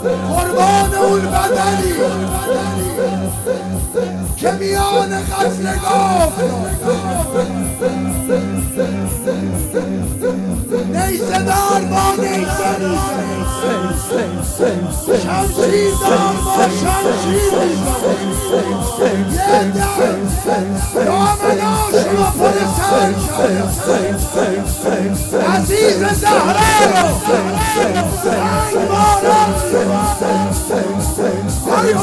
قربان اون بدنی که میان قتلگاه نیسه دار با نیسه شمشیر دار با شمشیر یه در دامناش رو پر سر عزیز زهرا رو سنگ باران آی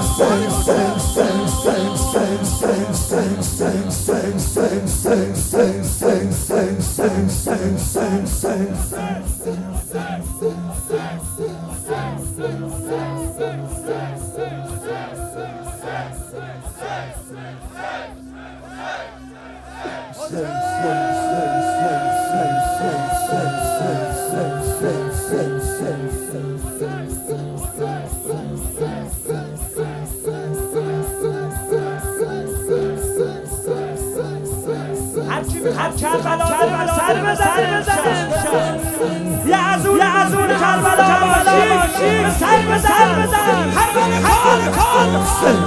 هر کربلا سر بزن یه از اون کربلا باشی سر بزن هر کن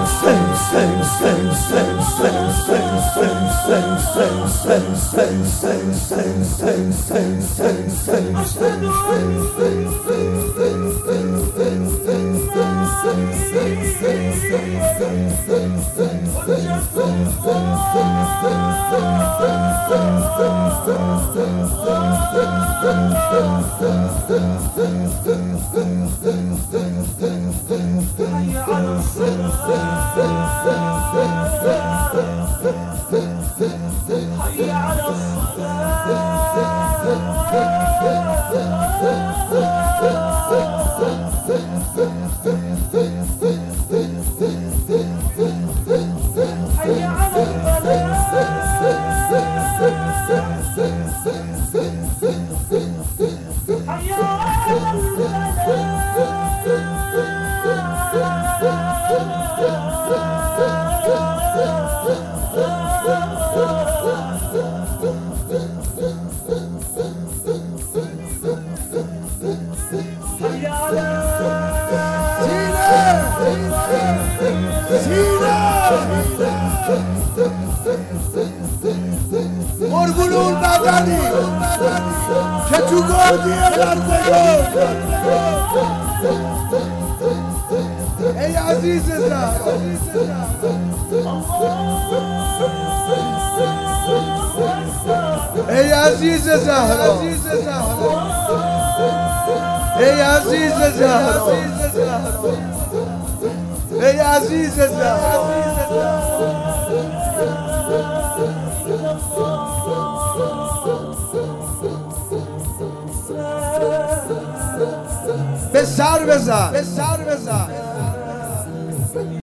قربون اون بدنی که تو گردی قتلگاه ای عزیز زهرا ای عزیز زهرا ای عزیز زهرا ای عزیز زهرا به سر بزن